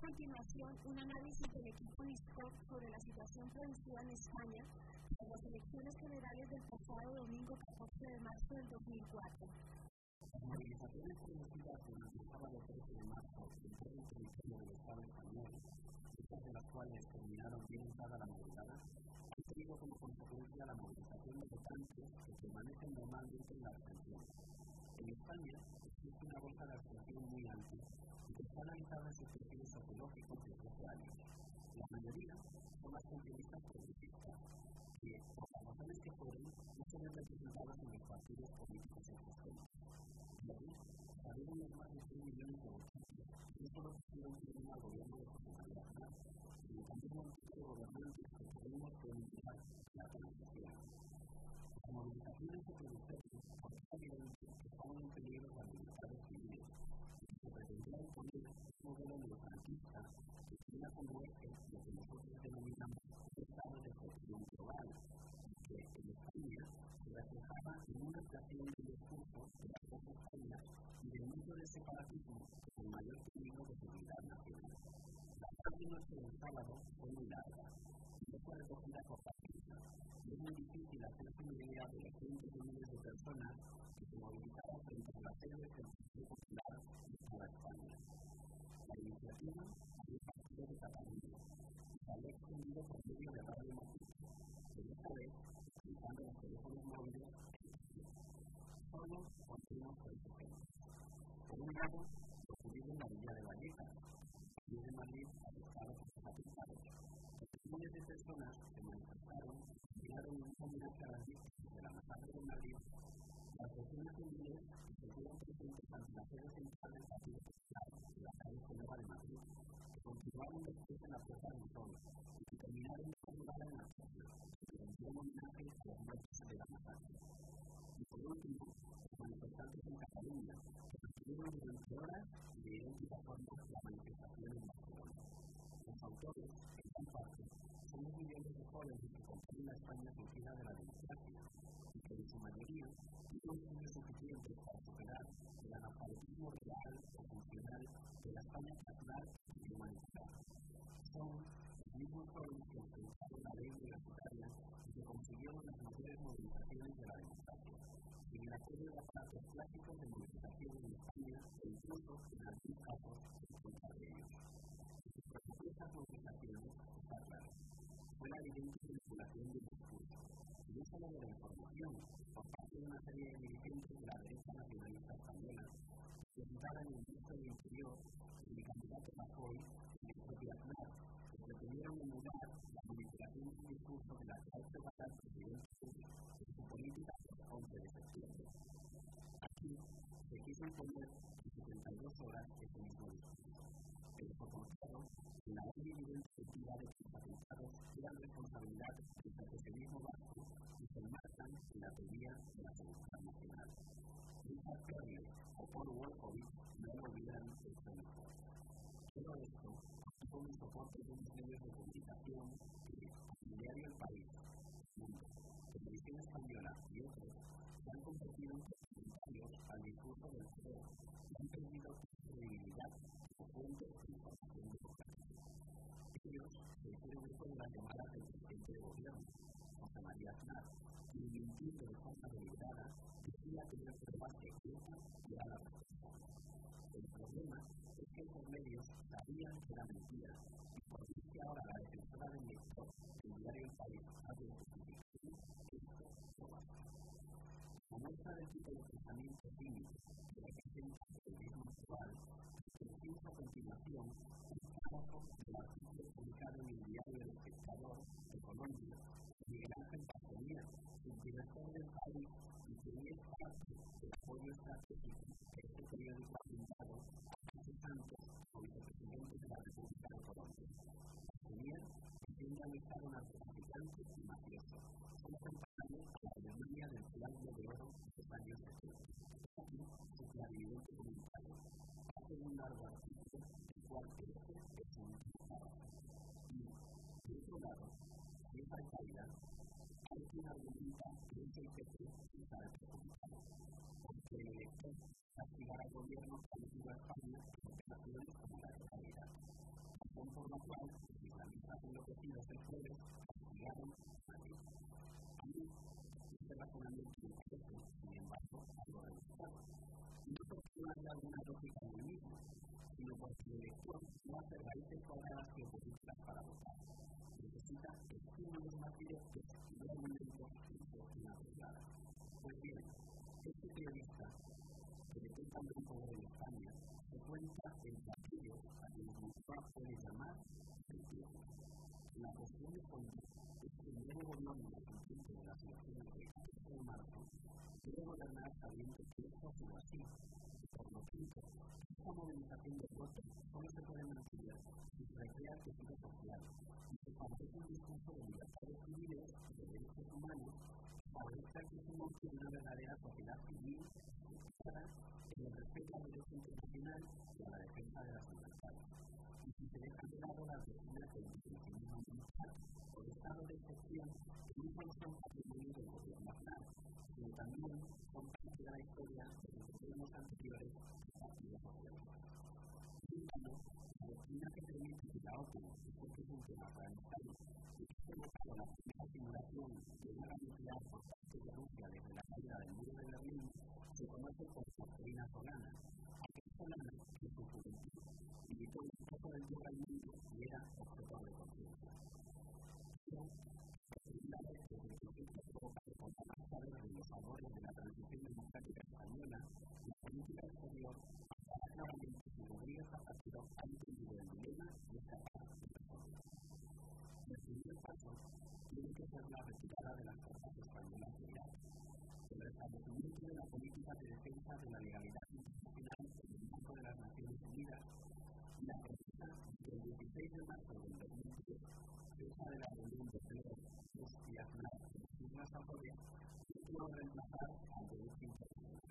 continuación un análisis del equipo NISCOP sobre la situación productiva en España tras las elecciones generales del pasado domingo 14 de marzo del 2004. Las movilizaciones producidas durante el sábado 13 de marzo en todo el territorio del Estado español, muchas de las cuales terminaron bien usada la madrugada, han tenido como consecuencia la movilización de votantes que permanecen normalmente en la abstención. En España existe una bolsa de abstención muy amplia y que está analizada en sus perfiles sociológicos desde hace años. La mayoría son abstencionistas progresistas que, por las razones que fueron, no se ven representados en los partidos políticos existentes. Y ahí salieron los más de 3 millones de votantes que no solo pusieron firme al gobierno de José María Aznar, sino también a un tipo de gobernantes que podemos denunciar la transición. Las movilizaciones se produjeron porque es evidente que estaban en peligro las libertades civiles y que se pretendía imponer un modelo neofranquista que tenía como eje lo que nosotros denominamos un estado de excepción global y que en España se reflejaba en una ampliación del discurso de las dos Españas y del uso de separatismo como el mayor peligro de seguridad nacional. La tarde noche del sábado fue muy larga y no fue recogida por la prensa. Es muy difícil hacerse una idea de los cientos de miles de personas que se movilizaron frente a las sedes del Partido Popular de toda España. La iniciativa había partido de Cataluña y se había extendido por medio de Radio Madrid, pero esta vez, utilizando los teléfonos móviles, solo conocimos consecuencias. Por un lado, ocurrió en la villa de Vallecas, y de Madrid afectado por los atentados. Miles de personas se manifestaron y llegaron un homenaje a las víctimas de la masacre de Madrid. Las decenas de miles que se fueron presentes ante la sede central del Partido Popular de la calle Genova de Madrid, que continuaron después en la Plaza del Sol y que terminaron de saludar en la plaza, que rendieron homenaje a los muertos de la masacre. Y por último, los manifestantes en Cataluña, que mantuvieron durante horas y de idéntica forma la manifestación en Barcelona. Los autores, en gran parte, son los millones de jóvenes que componen la España surgida de la democracia y que en su mayoría tienen estudios suficientes para superar el analfabetismo real o funcional de la España natural y humanitaria. Son los mismos jóvenes que enfrentaron la ley universitaria y que consiguieron las mayores movilizaciones de la democracia, sin el apoyo de aparatos clásicos de movilización en España e incluso, en algunos casos, en contra de ellos. Estas movilizaciones, está claro, fue la evidente manipulación del discurso, y no solo de la información, por parte de una serie de dirigentes de la derecha nacionalista española, presentada en el ministro del Interior, el candidato Rajoy y el propio Aznar, que pretendieron emular la manipulación del discurso de la que ha hecho pasar el presidente en su política por 11 de septiembre. Aquí se quiso imponer en 72 horas ese mismo discurso. Pero por contrario, la obvia y evidente entidad de los atentados eran responsabilidad del proteccionismo vasco y se enmarcan en la teoría de la seguridad nacional. Richard Perrier o Paul Wolfowitz no lo olvidan esto mejor. Todo esto con el soporte de unos medios de comunicación que, como el diario El País, Mundo, Televisión Española y otros, se han convertido en complementarios al discurso del poder y han perdido credibilidad como fuente de información democrática. Ellos se hicieron eco de las llamadas del presidente de gobierno, José María Aznar, quien mintiendo de forma deliberada decía que no se base esta y era la responsable. El problema es que estos medios sabían que era mentira y por eso que ahora la defensora del lector del diario El País ha de justificar esto no basta. Como muestra del tipo de pensamiento cínico que representa el periodismo actual, decimos a continuación un párrafo del artículo publicado en el diario El Espectador de Colombia, Miguel Ángel Pajonía, subdirector del País y quien es parte del apoyo estratégico que este periódico ha brindado a José Santos, vicepresidente de la República de Colombia. Pajonía pretende alistar a narcotraficantes y mafiosos, solo comparables a la Alemania del Triángulo de Oro de los años 70. Aquí su clarividente comentario hace un largo artículo el cual este es un párrafo. Y, de otro lado, si es Al-Qaeda, hay quien argumenta que es el PP que está perjudicado, porque el elector castigar al gobierno parecido a España en operaciones como la de Irak. el elector no hace raíces cuadradas geopolíticas para votar. Necesita estímulos más directos y no argumentos inapropiados. Pues bien, este periodista, que detenta un poder en España, se cuenta entre aquellos a quienes Moncloa puede llamar centurión. La cuestión de fondo es que el nuevo gobierno conjunto de las elecciones del 14 de marzo debe gobernar sabiendo que esto ha sido así. Por lo tanto, esta movilización de votos solo se puede mantener si se recrea el tejido social y se favorece un discurso de libertades civiles y de derechos humanos que favorezca que se monte una verdadera sociedad civil centrada en el respeto al derecho internacional y a la defensa de las libertades. Y si se dejan de lado las doctrinas del intervencionismo militar o de estado de excepción que no solo son patrimonio del gobierno actual, sino también son parte de la historia de los gobiernos anteriores del Partido Socialista. Sin embargo, la doctrina que permite que la OTAN escoge un tema afganistano y que ha provocado la primera simulación de una guerra nuclear por parte de Rusia desde la caída del muro de Berlín se conoce por doctrina Solana. Aquella Solana, que en su juventud militó un poco del todo al mundo y era objetor de conciencia. Pero, por segunda vez desde el conflicto provocado por la marcha verde y los favores de la transición democrática española, la política exterior pasará claramente si Rodríguez Zapatero ha entendido el dilema y es capaz de resolverlo. El primer paso tiene que ser la retirada de las tropas españolas de Irak, el restablecimiento de la política de defensa de la legalidad internacional en el marco de las Naciones Unidas y la promesa de que el 16 de marzo del 2010, fecha de la reunión de Pedro y Aznar en las Islas Azores, no pudo reemplazar al derecho internacional.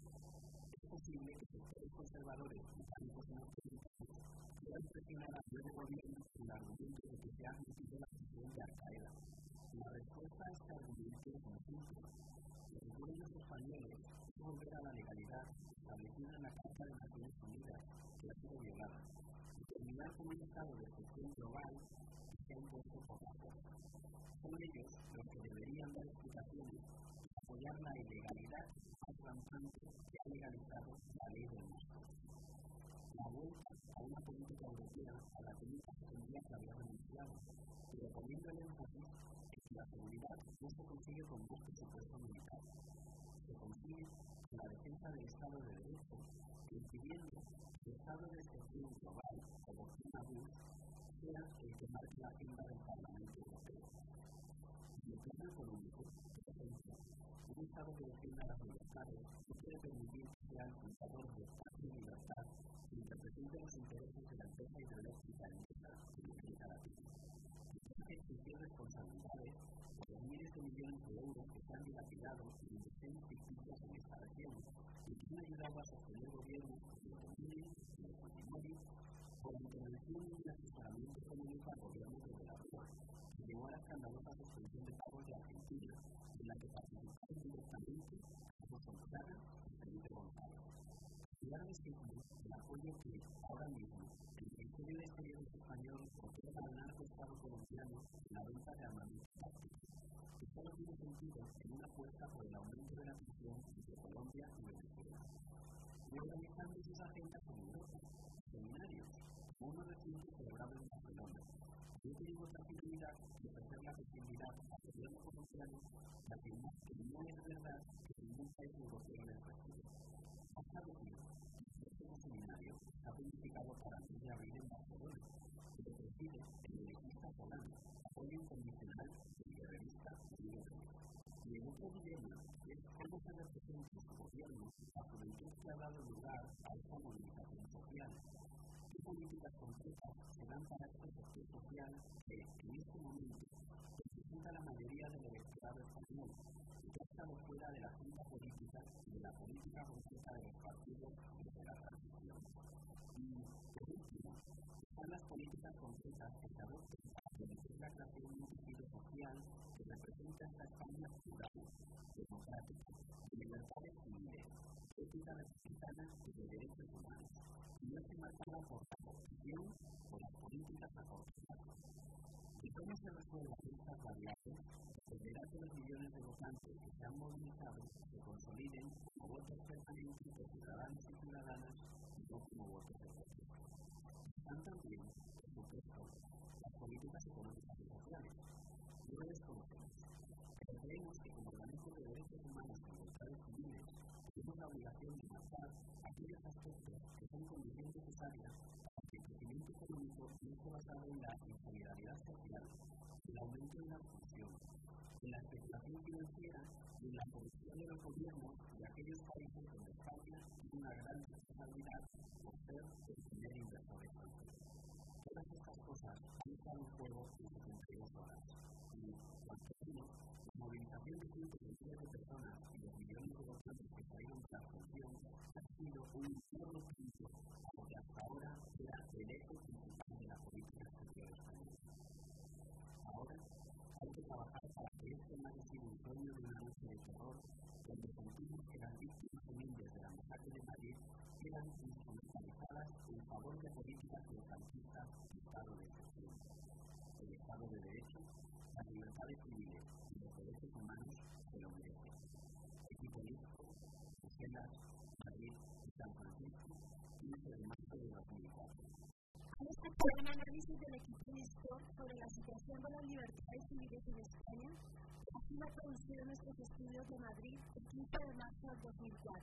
Es posible que sectores conservadores británicos y norteamericanos puedan presionar al nuevo gobierno con el argumento de que se ha admitido la presión de Al-Qaeda. La respuesta a este argumento es muy simple. Los gobiernos españoles deben volver a la legalidad establecida en la Carta de Naciones Unidas, que ha sido violada, y terminar con un estado de excepción global que se ha impuesto por la fuerza. Son ellos los que deberían dar explicaciones y apoyar la ilegalidad más rampante que ha legalizado la ley del más fuerte. La vuelta a una política europea a la que nunca se tendría que haber renunciado, pero poniendo el énfasis en que la seguridad no se consigue con más presupuesto militar. Se consigue con la defensa del Estado de Derecho, impidiendo que el Estado de excepción global, o doctrina Bush, sea el que marque la agenda del Parlamento Europeo. En el plano económico, por ejemplo, un Estado que defienda las libertades no puede permitir que sea el fundador de paz y libertad sin que represente los intereses de la empresa hidroeléctrica endesa en América Latina. Tiene que exigir responsabilidades por los miles de millones de euros que se han dilapidado en inversiones ficticias en esta región y que han ayudado a sostener gobiernos de Tomini y de Fujimori por la intervención y el asesoramiento económico al gobierno de Belarúa, que llevó a la escandalosa suspensión de pagos de Argentina, en la que participaron directamente Carlos González y Felipe González. Claro es que el apoyo que ahora mismo el Ministerio de Exteriores español otorga al narcoestado colombiano en la venta de armamento táctico, que solo tiene sentido en una apuesta por el aumento de la tensión entre Colombia y Venezuela. Y organizando sus agendas en Europa, seminarios, como uno reciente celebrado en Barcelona. Yo tengo otra finalidad de ofrecer la posibilidad al gobierno colombiano de afirmar que no es verdad que ningún país europeo les recibe. Hasta decir, el próximo seminario está planificado para el mes de abril en Barcelona, que lo preside el direcista Solana, apoyo incondicional del guerrerista Uribe Vélez. Y el otro dilema es cómo se representa su gobierno la juventud que ha dado lugar a esta movilización social. ¿Qué políticas concretas se dan para este sector social que, en este momento, representa la mayoría del electorado español y que ha estado fuera de la agenda política y de la política concreta de los partidos desde la transición? Y, por último, están las políticas concretas que se adoptan para permitir la creación de un tejido social que representa esta España plural, democrática, de libertades civiles, ética republicana y de derechos humanos, y no se marcada por la corrupción o las políticas a corto plazo. ¿Y cómo se resuelvan estas variables? Dependerá que los millones de votantes que se han movilizado se consoliden como votos permanentes de ciudadanos y ciudadanas y no como votos de protesta. humanos con libertades civiles, tenemos la obligación de marcar aquellos aspectos que son condiciones necesarias para que el crecimiento económico no esté basado en la insolidaridad social, el aumento de la exclusión, en la especulación financiera y en la corrupción de los gobiernos de aquellos países donde España tiene una gran responsabilidad por ser el primer inversor extranjero. Todas estas cosas han estado en juego en 72 horas y, por ejemplo, la movilización de cientos de miles de personas y los millones de votantes que salieron de la abstención ha sido un nuevo punto a lo que hasta ahora era el eje principal de la política exterior española. Ahora hay que trabajar para que este no haya sido un sueño de una noche de terror, donde sentimos que las víctimas humildes de la masacre de Madrid quedan instrumentalizadas en favor de políticas mercantilistas de Estado de excepción. El Estado de Derecho, las libertades civiles y los derechos humanos se lo merecen. Equipo Listo, Bruselas, Madrid y San Francisco, 15 de marzo de 2004. Un análisis del equipo Listo sobre la situación de las libertades civiles en España, así lo producido en nuestros estudios de Madrid el 15 de marzo del 2004.